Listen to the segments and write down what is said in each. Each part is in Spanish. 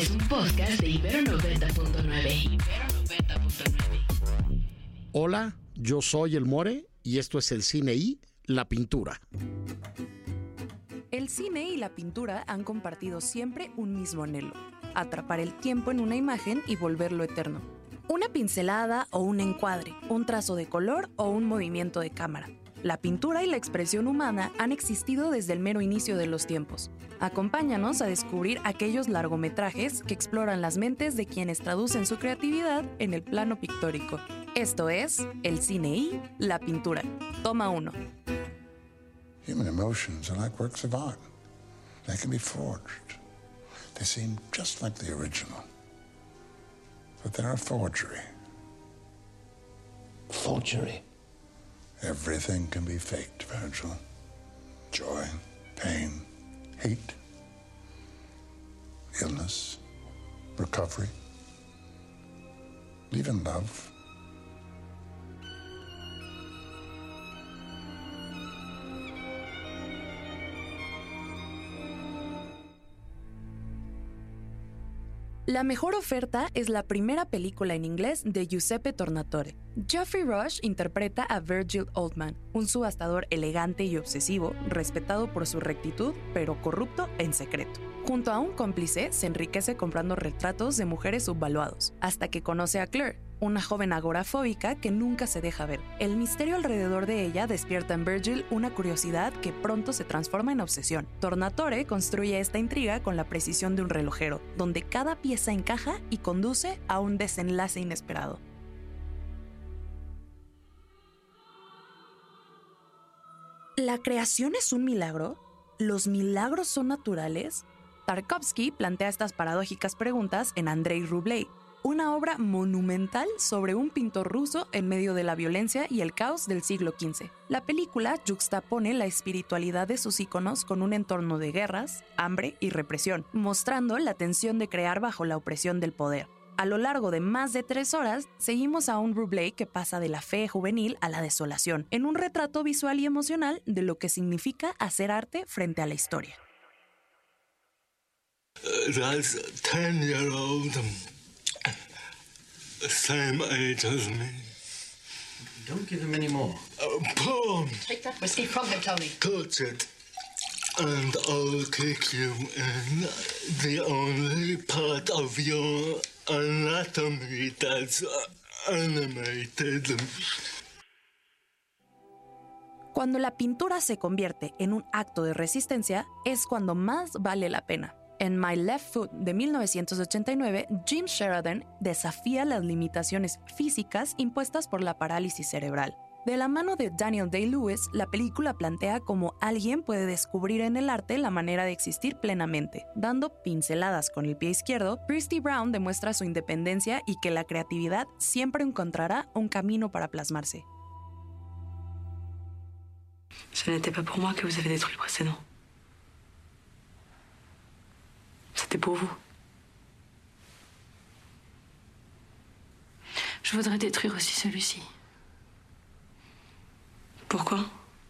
es un podcast de Ibero 90.9. Hola, yo soy el More y esto es el cine y la pintura. El cine y la pintura han compartido siempre un mismo anhelo: atrapar el tiempo en una imagen y volverlo eterno. Una pincelada o un encuadre, un trazo de color o un movimiento de cámara. La pintura y la expresión humana han existido desde el mero inicio de los tiempos. Acompáñanos a descubrir aquellos largometrajes que exploran las mentes de quienes traducen su creatividad en el plano pictórico. Esto es el cine y la pintura. Toma 1. Human emotions are like works of art. They can be forged. They seem just like the original. But they're a forgery. Forgery? Everything can be faked, Virgil. Joy, pain, hate, illness, recovery, even love. La mejor oferta es la primera película en inglés de Giuseppe Tornatore. Geoffrey Rush interpreta a Virgil Oldman, un subastador elegante y obsesivo, respetado por su rectitud, pero corrupto en secreto. Junto a un cómplice, se enriquece comprando retratos de mujeres subvaluados, hasta que conoce a Claire, una joven agorafóbica que nunca se deja ver. El misterio alrededor de ella despierta en Virgil una curiosidad que pronto se transforma en obsesión. Tornatore construye esta intriga con la precisión de un relojero, donde cada pieza encaja y conduce a un desenlace inesperado. ¿La creación es un milagro? ¿Los milagros son naturales? Tarkovsky plantea estas paradójicas preguntas en Andrei Rublev, una obra monumental sobre un pintor ruso en medio de la violencia y el caos del siglo XV. La película yuxtapone la espiritualidad de sus íconos con un entorno de guerras, hambre y represión, mostrando la tensión de crear bajo la opresión del poder. A lo largo de más de 3 horas, seguimos a un Rublev que pasa de la fe juvenil a la desolación, en un retrato visual y emocional de lo que significa hacer arte frente a la historia. That's a 10-year-old, same age as me. Don't give him any more. Boom! Take that whiskey from him, Tony. Touch it, and I'll kick you in the only part of your anatomy that's animated. Cuando la pintura se convierte en un acto de resistencia, es cuando más vale la pena. En My Left Foot de 1989, Jim Sheridan desafía las limitaciones físicas impuestas por la parálisis cerebral. De la mano de Daniel Day-Lewis, la película plantea cómo alguien puede descubrir en el arte la manera de existir plenamente. Dando pinceladas con el pie izquierdo, Kirsty Brown demuestra su independencia y que la creatividad siempre encontrará un camino para plasmarse. Ce n'était pas pour moi que vous avez détruit le précédent. C'était pour vous. Je voudrais détruire aussi celui-ci. Pourquoi?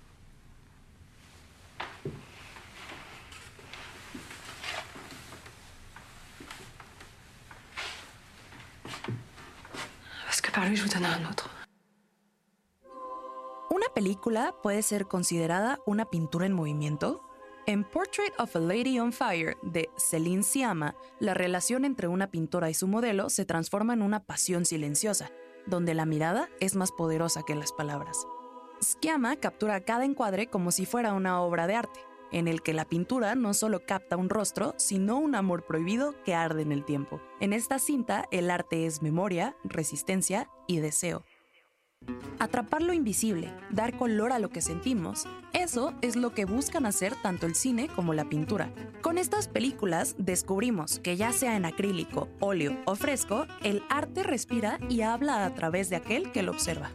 Parce que par lui, je vous donne un autre. ¿Una película puede ser considerada una pintura en movimiento? En Portrait of a Lady on Fire, de Céline Sciamma, la relación entre una pintora y su modelo se transforma en una pasión silenciosa, donde la mirada es más poderosa que las palabras. Sciamma captura cada encuadre como si fuera una obra de arte, en el que la pintura no solo capta un rostro, sino un amor prohibido que arde en el tiempo. En esta cinta, el arte es memoria, resistencia y deseo. Atrapar lo invisible, dar color a lo que sentimos, eso es lo que buscan hacer tanto el cine como la pintura. Con estas películas descubrimos que ya sea en acrílico, óleo o fresco, el arte respira y habla a través de aquel que lo observa.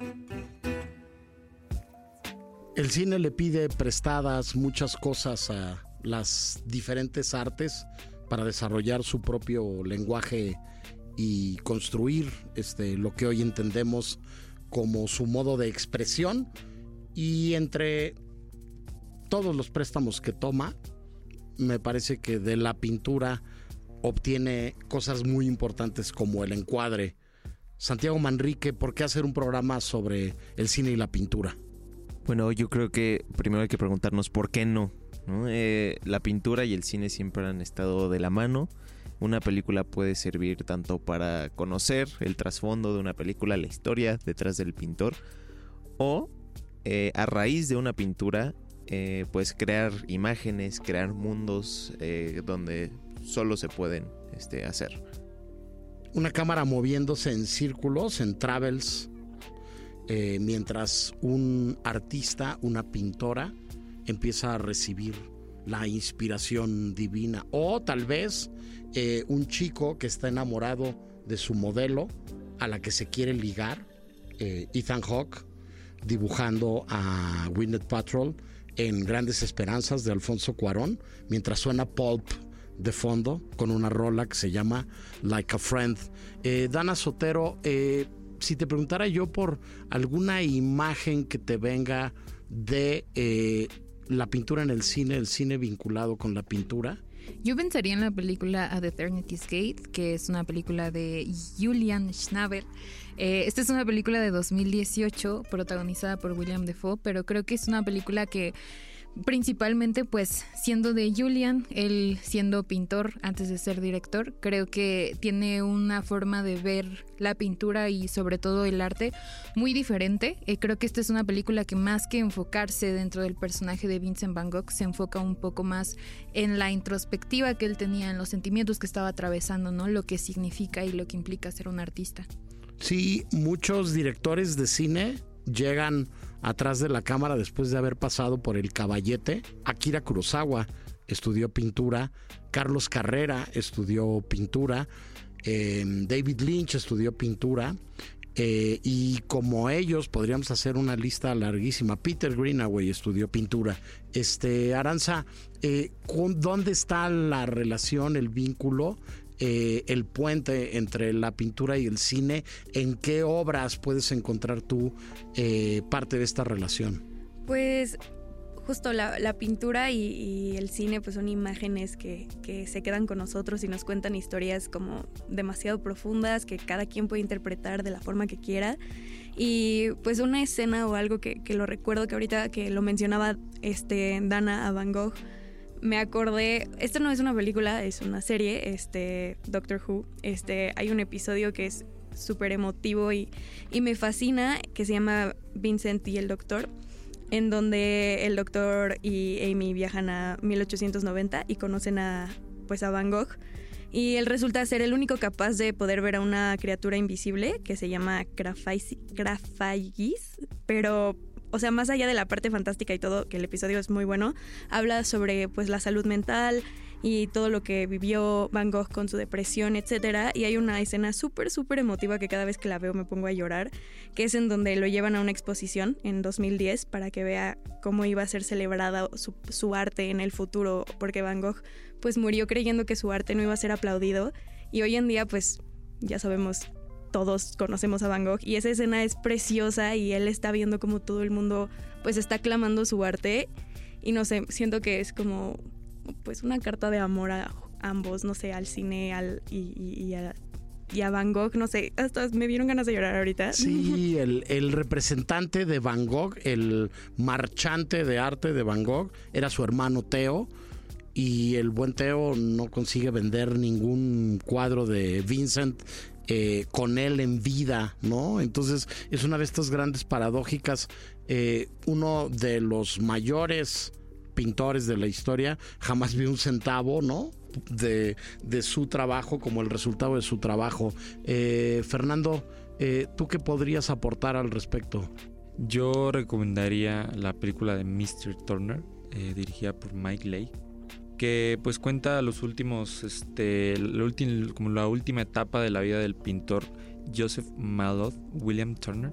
El cine le pide prestadas muchas cosas a las diferentes artes para desarrollar su propio lenguaje y construir lo que hoy entendemos como su modo de expresión, y entre todos los préstamos que toma, me parece que de la pintura obtiene cosas muy importantes como el encuadre. Santiago Manrique, ¿por qué hacer un programa sobre el cine y la pintura? Bueno, yo creo que primero hay que preguntarnos por qué no, ¿no? La pintura y el cine siempre han estado de la mano. Una película puede servir tanto para conocer el trasfondo de una película, la historia detrás del pintor, o a raíz de una pintura, pues crear imágenes, crear mundos donde solo se pueden hacer. Una cámara moviéndose en círculos, en travels, mientras un artista, una pintora, empieza a recibir la inspiración divina. O tal vez un chico que está enamorado de su modelo, a la que se quiere ligar, Ethan Hawke, dibujando a Gwyneth Paltrow en Grandes Esperanzas de Alfonso Cuarón, mientras suena Pulp de fondo con una rola que se llama Like a Friend. Dana Sotero, si te preguntara yo por alguna imagen que te venga de la pintura en el cine vinculado con la pintura. Yo pensaría en la película A The Eternity's Gate, que es una película de Julian Schnabel. Esta es una película de 2018 protagonizada por William Dafoe, pero creo que es una película que principalmente, pues, siendo de Julian, él siendo pintor antes de ser director, creo que tiene una forma de ver la pintura y sobre todo el arte muy diferente. Creo que esta es una película que, más que enfocarse dentro del personaje de Vincent Van Gogh, se enfoca un poco más en la introspectiva que él tenía, en los sentimientos que estaba atravesando, ¿no? Lo que significa y lo que implica ser un artista. Sí, muchos directores de cine llegan atrás de la cámara después de haber pasado por el caballete. Akira Kurosawa estudió pintura, Carlos Carrera estudió pintura, David Lynch estudió pintura, y como ellos podríamos hacer una lista larguísima. Peter Greenaway estudió pintura. Aranza, ¿dónde está la relación, el vínculo, el puente entre la pintura y el cine? ¿En qué obras puedes encontrar tú parte de esta relación? Pues justo la pintura y el cine pues son imágenes que se quedan con nosotros y nos cuentan historias como demasiado profundas que cada quien puede interpretar de la forma que quiera. Y pues una escena o algo que lo recuerdo, que ahorita que lo mencionaba Dana a Van Gogh, me acordé, esto no es una película, es una serie, Doctor Who. Hay un episodio que es súper emotivo y me fascina, que se llama Vincent y el Doctor, en donde el Doctor y Amy viajan a 1890 y conocen a Van Gogh. Y él resulta ser el único capaz de poder ver a una criatura invisible que se llama Grafagis, pero, o sea, más allá de la parte fantástica y todo, que el episodio es muy bueno, habla sobre pues la salud mental y todo lo que vivió Van Gogh con su depresión, etcétera. Y hay una escena súper, súper emotiva que cada vez que la veo me pongo a llorar, que es en donde lo llevan a una exposición en 2010 para que vea cómo iba a ser celebrada su arte en el futuro, porque Van Gogh pues murió creyendo que su arte no iba a ser aplaudido, y hoy en día pues ya sabemos, todos conocemos a Van Gogh, y esa escena es preciosa y él está viendo como todo el mundo pues está aclamando su arte, y no sé, siento que es como pues una carta de amor a ambos, no sé, al cine y a Van Gogh, no sé, hasta me dieron ganas de llorar ahorita. Sí, el representante de Van Gogh, el marchante de arte de Van Gogh, era su hermano Theo, y el buen Theo no consigue vender ningún cuadro de Vincent con él en vida, ¿no? Entonces es una de estas grandes paradójicas. Uno de los mayores pintores de la historia jamás vio un centavo, ¿no?, de su trabajo como el resultado de su trabajo. Fernando, ¿tú qué podrías aportar al respecto? Yo recomendaría la película de Mr. Turner, dirigida por Mike Leigh, que pues cuenta los últimos, como la última etapa de la vida del pintor Joseph Malouf William Turner.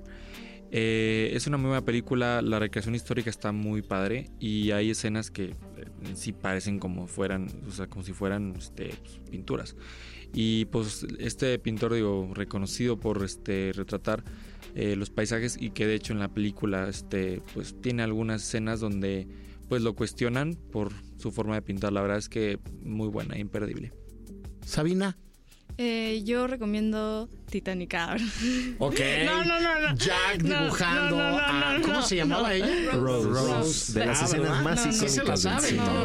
Es una muy buena película, la recreación histórica está muy padre y hay escenas que sí parecen como fueran, o sea, como si fueran pinturas. Y pues este pintor, reconocido por retratar los paisajes, y que de hecho en la película pues tiene algunas escenas donde pues lo cuestionan por su forma de pintar. La verdad es que muy buena, imperdible. Sabina. Yo recomiendo Titanic. Ok. No. Jack dibujando. ¿Cómo se llamaba ella? Rose. De las escenas más icónicas del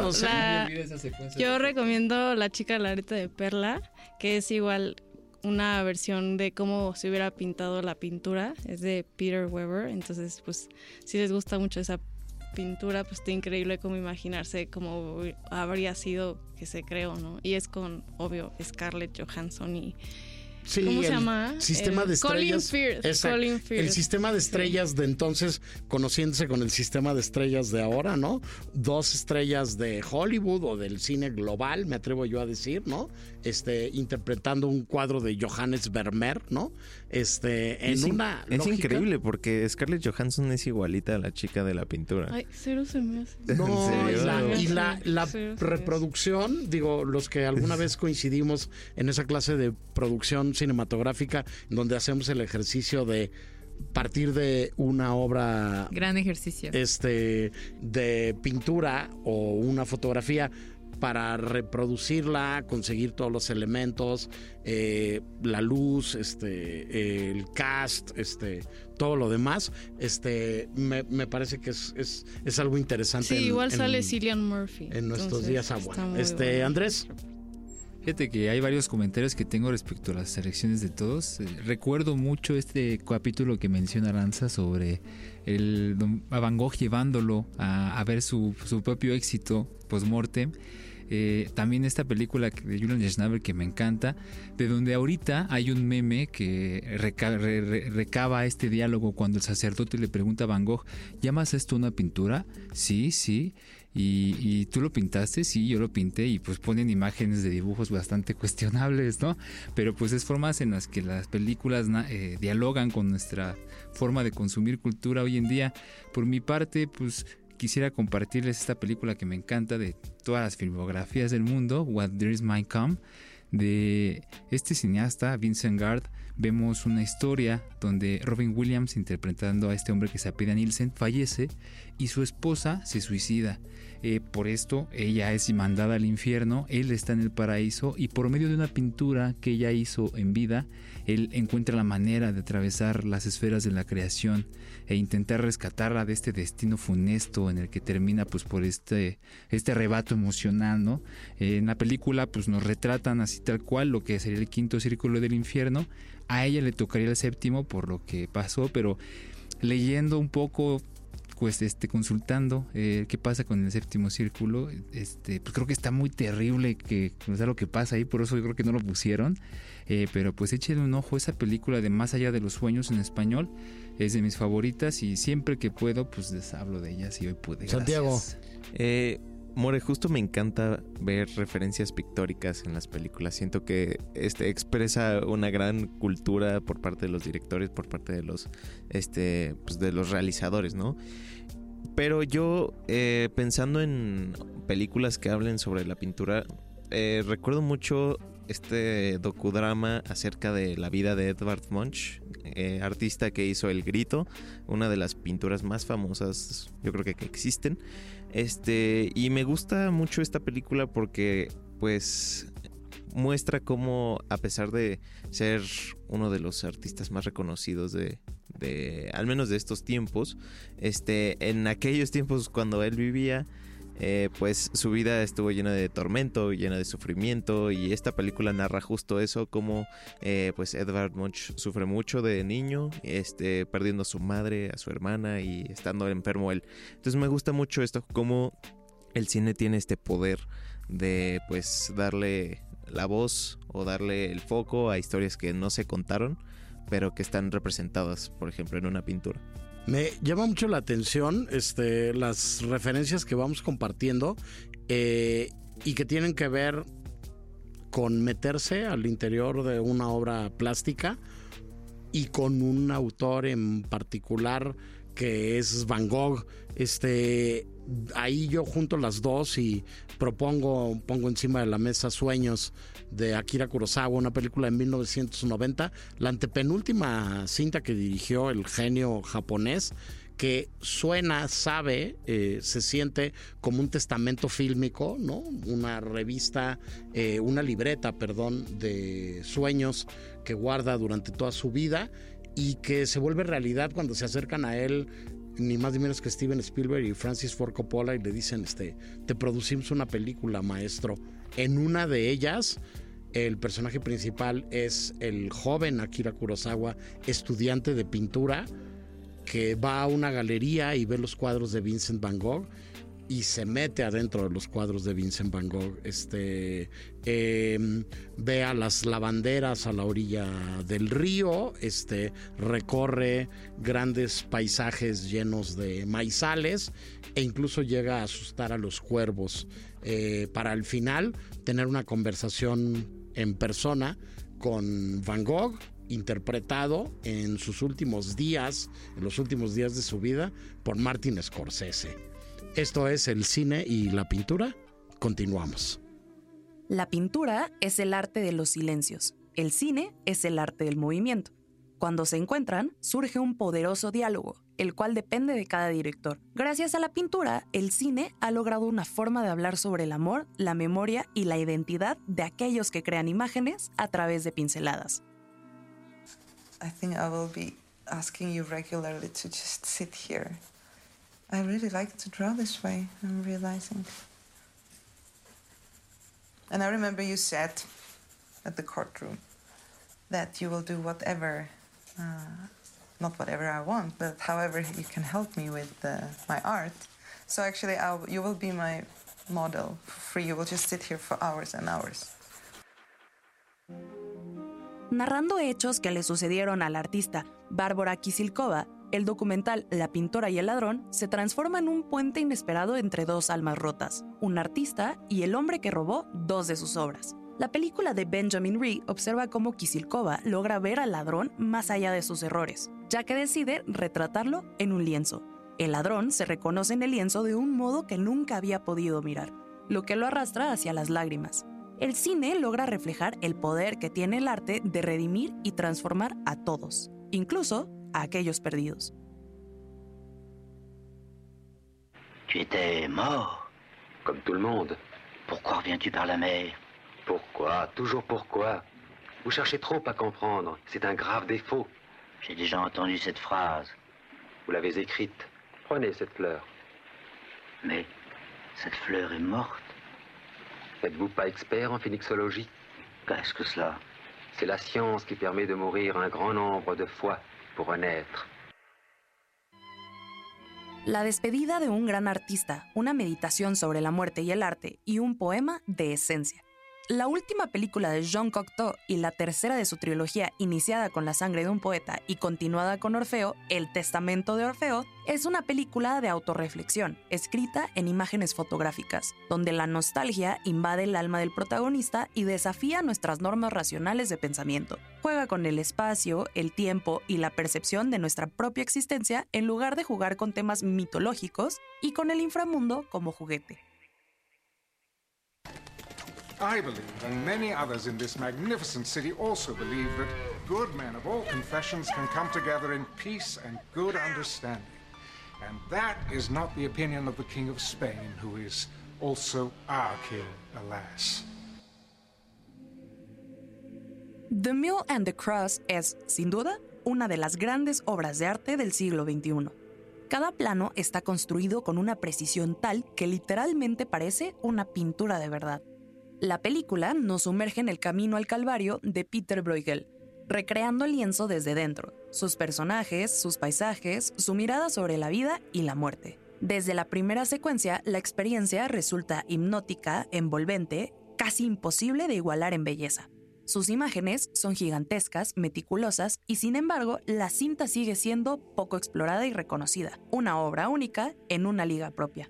cine. Yo recomiendo La chica de la areta de perla, que es igual una versión de cómo se hubiera pintado la pintura. Es de Peter Weber. Entonces, pues, si les gusta mucho esa pintura, pues está increíble cómo imaginarse cómo habría sido que se creó, ¿no? Y es con, obvio, Scarlett Johansson y... Sí, ¿cómo se llama? Sistema de estrellas. Colin Firth. El sistema de estrellas de entonces, conociéndose con el sistema de estrellas de ahora, ¿no? 2 estrellas de Hollywood o del cine global, me atrevo yo a decir, ¿no? Interpretando un cuadro de Johannes Vermeer, ¿no? Es lógica... increíble porque Scarlett Johansson es igualita a la chica de la pintura. Ay, cero se me hace. No, y la reproducción, digo, los que alguna vez coincidimos en esa clase de producción cinematográfica, donde hacemos el ejercicio de partir de una obra... Gran ejercicio. De pintura o una fotografía para reproducirla, conseguir todos los elementos, la luz, el cast, todo lo demás, me parece que es algo interesante. Sí, igual sale Cillian Murphy. En nuestros días. Bueno. Andrés. Fíjate que hay varios comentarios que tengo respecto a las selecciones de todos. Recuerdo mucho este capítulo que menciona Aranza sobre a Van Gogh llevándolo a ver su propio éxito post-mortem. También esta película de Julian Schnabel que me encanta, de donde ahorita hay un meme que recaba este diálogo cuando el sacerdote le pregunta a Van Gogh, ¿llamas esto una pintura? Sí. ¿Y tú lo pintaste? Sí, yo lo pinté, y pues ponen imágenes de dibujos bastante cuestionables, ¿no? Pero pues es formas en las que las películas dialogan con nuestra forma de consumir cultura hoy en día. Por mi parte, pues quisiera compartirles esta película que me encanta de todas las filmografías del mundo, What Dreams Might Come, de este cineasta Vincent Gard. Vemos una historia donde Robin Williams, interpretando a este hombre que se apellida Nielsen, fallece y su esposa se suicida. Por esto ella es mandada al infierno, él está en el paraíso, y por medio de una pintura que ella hizo en vida, él encuentra la manera de atravesar las esferas de la creación e intentar rescatarla de este destino funesto en el que termina pues por este arrebato emocional, ¿no? En la película pues nos retratan así tal cual lo que sería el quinto círculo del infierno. A ella le tocaría el séptimo por lo que pasó, pero leyendo un poco, pues consultando qué pasa con el séptimo círculo, pues creo que está muy terrible que o sea, lo que pasa ahí, por eso yo creo que no lo pusieron, pero pues échenle un ojo. Esa película de Más allá de los sueños en español es de mis favoritas y siempre que puedo pues les hablo de ellas, y hoy pude. Santiago. More, justo me encanta ver referencias pictóricas en las películas. Siento que expresa una gran cultura por parte de los directores, por parte de los pues de los realizadores, ¿no? Pero yo pensando en películas que hablen sobre la pintura, recuerdo mucho este docudrama acerca de la vida de Edvard Munch, artista que hizo El Grito, una de las pinturas más famosas yo creo que existen. Y me gusta mucho esta película porque pues muestra cómo, a pesar de ser uno de los artistas más reconocidos de al menos de estos tiempos, en aquellos tiempos cuando él vivía, pues su vida estuvo llena de tormento, llena de sufrimiento, y esta película narra justo eso, como pues Edvard Munch sufre mucho de niño, perdiendo a su madre, a su hermana y estando enfermo él. Entonces me gusta mucho esto, como el cine tiene este poder de pues darle la voz o darle el foco a historias que no se contaron, pero que están representadas, por ejemplo, en una pintura. Me llama mucho la atención las referencias que vamos compartiendo y que tienen que ver con meterse al interior de una obra plástica y con un autor en particular que es Van Gogh. Ahí yo junto las dos y pongo encima de la mesa Sueños de Akira Kurosawa, una película de 1990, la antepenúltima cinta que dirigió el genio japonés, que suena, sabe, se siente como un testamento fílmico, ¿no? Una revista, una libreta, perdón, de sueños que guarda durante toda su vida y que se vuelve realidad cuando se acercan a él ni más ni menos que Steven Spielberg y Francis Ford Coppola y le dicen, te producimos una película, maestro. En una de ellas, el personaje principal es el joven Akira Kurosawa, estudiante de pintura, que va a una galería y ve los cuadros de Vincent Van Gogh y se mete adentro de los cuadros de Vincent Van Gogh. Ve a las lavanderas a la orilla del río, recorre grandes paisajes llenos de maizales e incluso llega a asustar a los cuervos, para al final tener una conversación en persona con Van Gogh, interpretado en los últimos días de su vida por Martin Scorsese. Esto es el cine y la pintura. Continuamos. La pintura es el arte de los silencios. El cine es el arte del movimiento. Cuando se encuentran, surge un poderoso diálogo, el cual depende de cada director. Gracias a la pintura, el cine ha logrado una forma de hablar sobre el amor, la memoria y la identidad de aquellos que crean imágenes a través de pinceladas. I think I will be asking you regularly to just sit here. I really like to draw this way, I'm realizing. And I remember you said at the courtroom that you will do whatever, not whatever I want, but however you can help me with my art. So actually you will be my model for free. You will just sit here for hours and hours. Narrando hechos que le sucedieron a la artista Bárbara Kisilkova, el documental La pintora y el ladrón se transforma en un puente inesperado entre dos almas rotas, un artista y el hombre que robó dos de sus obras. La película de Benjamin Ree observa cómo Kisilkova logra ver al ladrón más allá de sus errores, ya que decide retratarlo en un lienzo. El ladrón se reconoce en el lienzo de un modo que nunca había podido mirar, lo que lo arrastra hacia las lágrimas. El cine logra reflejar el poder que tiene el arte de redimir y transformar a todos, incluso a aquellos perdidos. Tu étais mort. Comme tout le monde. Pourquoi reviens-tu par la mer? Pourquoi? Toujours pourquoi? Vous cherchez trop à comprendre. C'est un grave défaut. J'ai déjà entendu cette phrase. Vous l'avez écrite. Prenez cette fleur. Mais cette fleur est morte. N'êtes-vous pas expert en phénixologie? Qu'est-ce que cela? C'est la science qui permet de mourir un grand nombre de fois pour renaître. La despedida de un gran artista, una meditación sobre la muerte y el arte y un poema de esencia. La última película de Jean Cocteau y la tercera de su trilogía iniciada con La sangre de un poeta y continuada con Orfeo, El testamento de Orfeo, es una película de autorreflexión, escrita en imágenes fotográficas, donde la nostalgia invade el alma del protagonista y desafía nuestras normas racionales de pensamiento. Juega con el espacio, el tiempo y la percepción de nuestra propia existencia en lugar de jugar con temas mitológicos y con el inframundo como juguete. I believe, and many others in this magnificent city also believe, that good men of all confessions can come together in peace and good understanding. And that is not the opinion of the King of Spain, who is also our king, alas. The Mule and the Cross es, sin duda, una de las grandes obras de arte del siglo XXI. Cada plano está construido con una precisión tal que literalmente parece una pintura de verdad. La película nos sumerge en el camino al Calvario de Peter Bruegel, recreando el lienzo desde dentro, sus personajes, sus paisajes, su mirada sobre la vida y la muerte. Desde la primera secuencia, la experiencia resulta hipnótica, envolvente, casi imposible de igualar en belleza. Sus imágenes son gigantescas, meticulosas y sin embargo, la cinta sigue siendo poco explorada y reconocida, una obra única en una liga propia.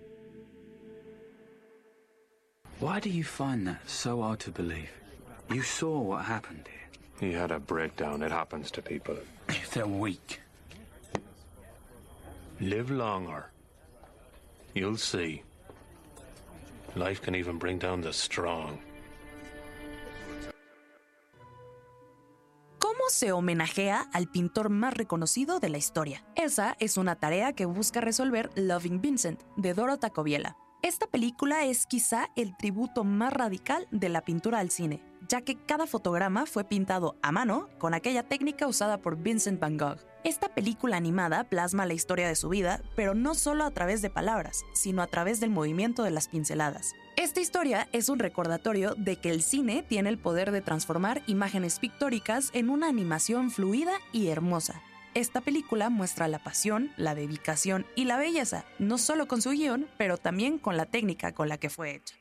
Why do you find that so hard to believe? You saw what happened here. He had a breakdown. It happens to people. If they're weak. Live longer. You'll see. Life can even bring down the strong. ¿Cómo se homenajea al pintor más reconocido de la historia. Esa es una tarea que busca resolver Loving Vincent, de Dorota Coviela. Esta película es quizá el tributo más radical de la pintura al cine, ya que cada fotograma fue pintado a mano con aquella técnica usada por Vincent van Gogh. Esta película animada plasma la historia de su vida, pero no solo a través de palabras, sino a través del movimiento de las pinceladas. Esta historia es un recordatorio de que el cine tiene el poder de transformar imágenes pictóricas en una animación fluida y hermosa. Esta película muestra la pasión, la dedicación y la belleza, no solo con su guión, pero también con la técnica con la que fue hecha.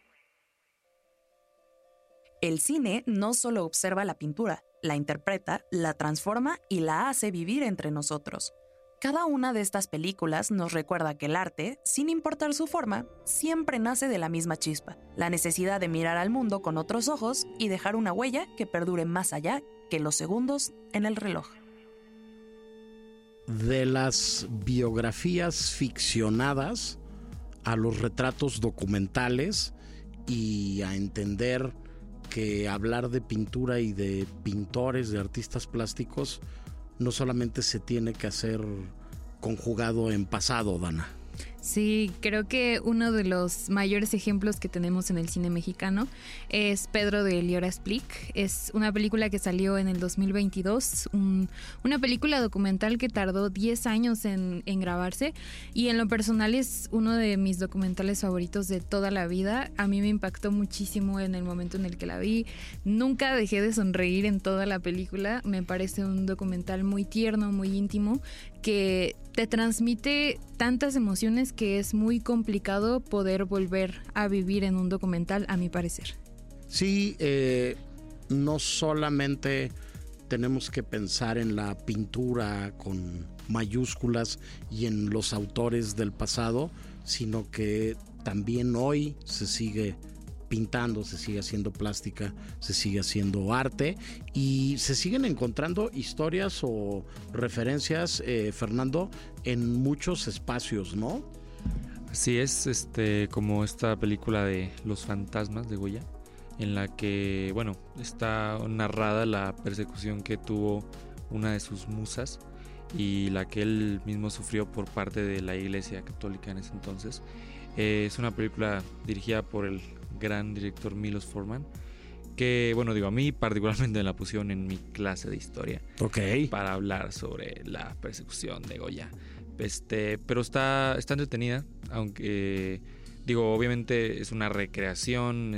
El cine no solo observa la pintura, la interpreta, la transforma y la hace vivir entre nosotros. Cada una de estas películas nos recuerda que el arte, sin importar su forma, siempre nace de la misma chispa, la necesidad de mirar al mundo con otros ojos y dejar una huella que perdure más allá que los segundos en el reloj. De las biografías ficcionadas a los retratos documentales y a entender que hablar de pintura y de pintores, de artistas plásticos, no solamente se tiene que hacer conjugado en pasado, Dana. Sí, creo que uno de los mayores ejemplos que tenemos en el cine mexicano es Pedro de Liora Splick. Es una película que salió en el 2022, una película documental que tardó 10 años en grabarse, y en lo personal es uno de mis documentales favoritos de toda la vida. A mí me impactó muchísimo en el momento en el que la vi. Nunca dejé de sonreír en toda la película. Me parece un documental muy tierno, muy íntimo, que te transmite tantas emociones que es muy complicado poder volver a vivir en un documental, a mi parecer. Sí, no solamente tenemos que pensar en la pintura con mayúsculas y en los autores del pasado, sino que también hoy se sigue pintando, se sigue haciendo plástica, se sigue haciendo arte y se siguen encontrando historias o referencias, Fernando, en muchos espacios, ¿no? Así es, como esta película de Los Fantasmas de Goya, en la que, bueno, está narrada la persecución que tuvo una de sus musas y la que él mismo sufrió por parte de la Iglesia Católica en ese entonces. Es una película dirigida por el gran director Milos Forman, que, bueno, a mí particularmente me la pusieron en mi clase de historia, para hablar sobre la persecución de Goya. Pero está entretenida, aunque, obviamente es una recreación,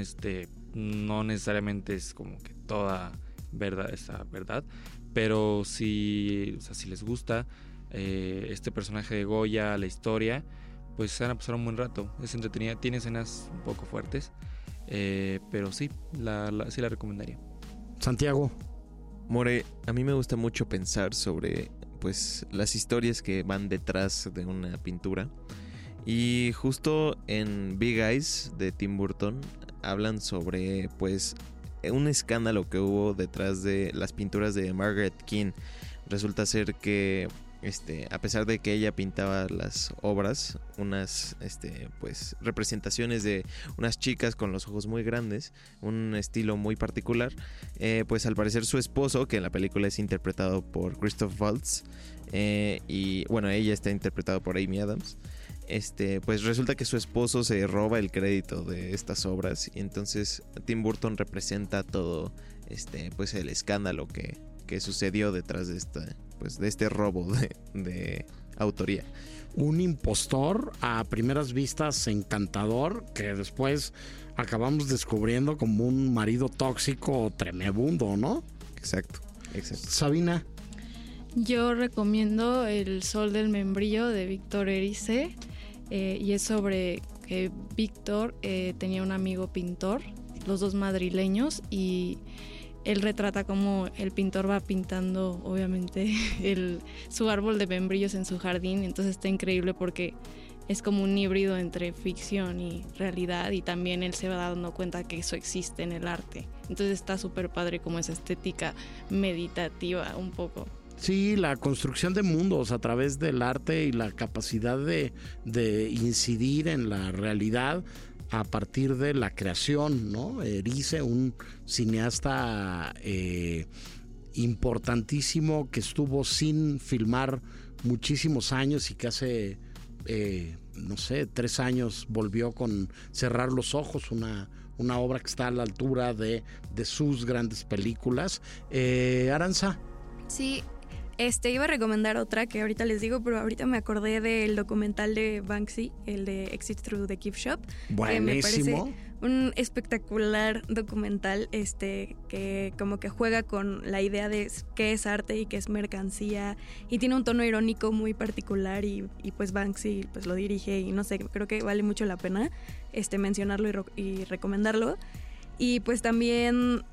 no necesariamente es como que toda esa verdad, pero si les gusta este personaje de Goya, la historia, pues se van a pasar un buen rato. Es entretenida, tiene escenas un poco fuertes, pero sí la recomendaría. Santiago. More, a mí me gusta mucho pensar sobre pues las historias que van detrás de una pintura, y justo en Big Eyes de Tim Burton hablan sobre pues un escándalo que hubo detrás de las pinturas de Margaret Keane. Resulta ser que a pesar de que ella pintaba las obras, unas pues representaciones de unas chicas con los ojos muy grandes, un estilo muy particular, pues al parecer su esposo, que en la película es interpretado por Christoph Waltz, y bueno, ella está interpretada por Amy Adams, pues resulta que su esposo se roba el crédito de estas obras, y entonces Tim Burton representa todo pues el escándalo que sucedió detrás de este robo de autoría. Un impostor a primeras vistas encantador, que después acabamos descubriendo como un marido tóxico tremebundo, ¿no? Exacto. Sabina. Yo recomiendo El Sol del Membrillo de Víctor Erice, y es sobre que Víctor tenía un amigo pintor, los dos madrileños, y él retrata cómo el pintor va pintando, obviamente, su árbol de membrillos en su jardín. Entonces está increíble porque es como un híbrido entre ficción y realidad, y también él se va dando cuenta que eso existe en el arte. Entonces está súper padre como esa estética meditativa un poco. Sí, la construcción de mundos a través del arte y la capacidad de incidir en la realidad a partir de la creación, ¿no? Erice, un cineasta importantísimo que estuvo sin filmar muchísimos años y que hace, no sé, 3 años volvió con Cerrar los Ojos, una obra que está a la altura de sus grandes películas. Aranza. Sí, iba a recomendar otra que ahorita les digo, pero ahorita me acordé del documental de Banksy, el de Exit Through the Gift Shop. Buenísimo. Que me parece un espectacular documental que como que juega con la idea de qué es arte y qué es mercancía, y tiene un tono irónico muy particular, y pues Banksy pues lo dirige, y no sé, creo que vale mucho la pena mencionarlo y recomendarlo. Y pues también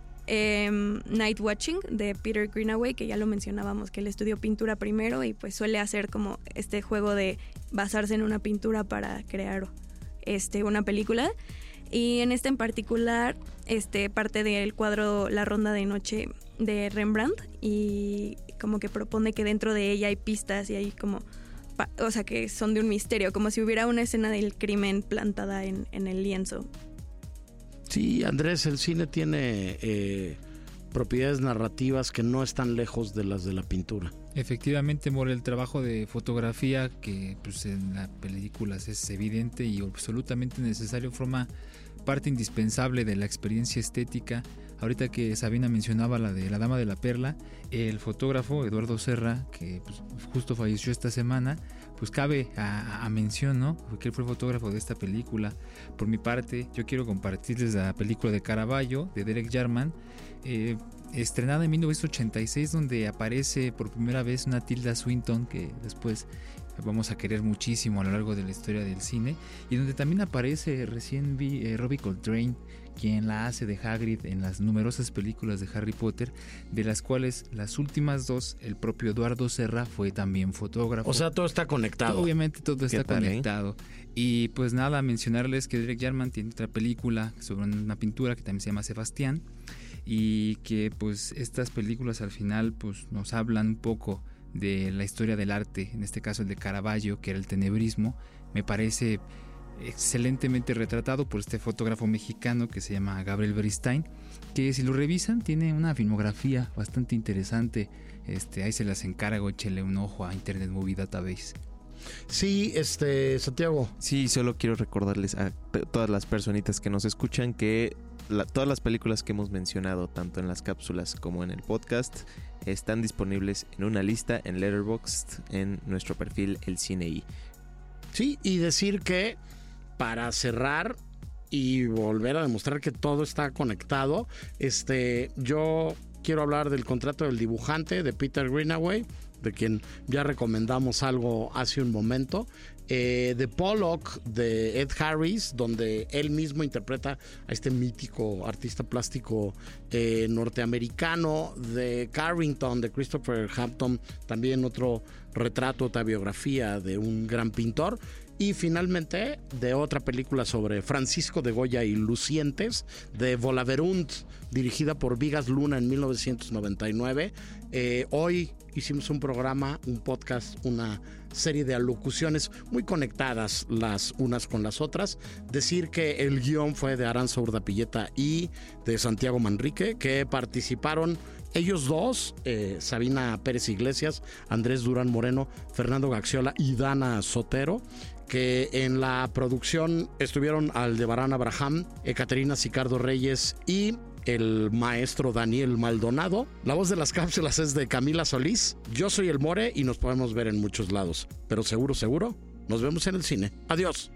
Night Watching de Peter Greenaway, que ya lo mencionábamos, que él estudió pintura primero y pues suele hacer como este juego de basarse en una pintura para crear una película. Y en en particular, parte del cuadro La Ronda de Noche de Rembrandt, y como que propone que dentro de ella hay pistas y hay como, o sea, que son de un misterio, como si hubiera una escena del crimen plantada en el lienzo. Sí, Andrés, el cine tiene propiedades narrativas que no están lejos de las de la pintura. Efectivamente, More, el trabajo de fotografía, que pues en las películas es evidente y absolutamente necesario, forma parte indispensable de la experiencia estética. Ahorita que Sabina mencionaba la de La Dama de la Perla, el fotógrafo Eduardo Serra, que pues, justo falleció esta semana, pues cabe a mención, ¿no? Porque él fue el fotógrafo de esta película. Por mi parte, yo quiero compartirles la película de Caravaggio, de Derek Jarman, estrenada en 1986, donde aparece por primera vez una Tilda Swinton, que después vamos a querer muchísimo a lo largo de la historia del cine, y donde también aparece, recién vi, Robbie Coltrane, quien la hace de Hagrid en las numerosas películas de Harry Potter, de las cuales las últimas 2, el propio Eduardo Serra fue también fotógrafo. O sea, todo está conectado. Obviamente todo está conectado. Y pues nada, mencionarles que Derek Jarman tiene otra película sobre una pintura que también se llama Sebastián, y que pues estas películas al final pues nos hablan un poco de la historia del arte, en este caso el de Caravaggio, que era el tenebrismo. Me parece excelentemente retratado por este fotógrafo mexicano que se llama Gabriel Beristain, que si lo revisan tiene una filmografía bastante interesante. Ahí se las encargo, échele un ojo a Internet Movie Database. Sí, Santiago. Sí, solo quiero recordarles a todas las personitas que nos escuchan que todas las películas que hemos mencionado, tanto en las cápsulas como en el podcast, están disponibles en una lista en Letterboxd en nuestro perfil El Cine I. Sí, y decir que para cerrar y volver a demostrar que todo está conectado, yo quiero hablar del contrato del dibujante de Peter Greenaway, de quien ya recomendamos algo hace un momento, de Pollock de Ed Harris, donde él mismo interpreta a este mítico artista plástico norteamericano, de Carrington de Christopher Hampton, también otro retrato, otra biografía de un gran pintor. Y finalmente de otra película sobre Francisco de Goya y Lucientes, de Volaverunt, dirigida por Vigas Luna en 1999. Hoy hicimos un programa, un podcast, una serie de alocuciones muy conectadas las unas con las otras. Decir que el guión fue de Aranza Urdapilleta y de Santiago Manrique, que participaron ellos dos, Sabina Pérez Iglesias, Andrés Durán Moreno, Fernando Gaxiola y Dana Sotero, que en la producción estuvieron Aldebarán Abraham, Ekaterina Sicardo Reyes y el maestro Daniel Maldonado. La voz de las cápsulas es de Camila Solís. Yo soy el More y nos podemos ver en muchos lados, pero seguro, nos vemos en el cine. Adiós.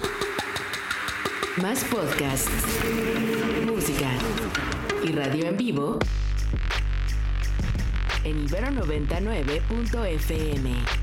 Más podcasts, música y radio en vivo en Ibero 99.fm.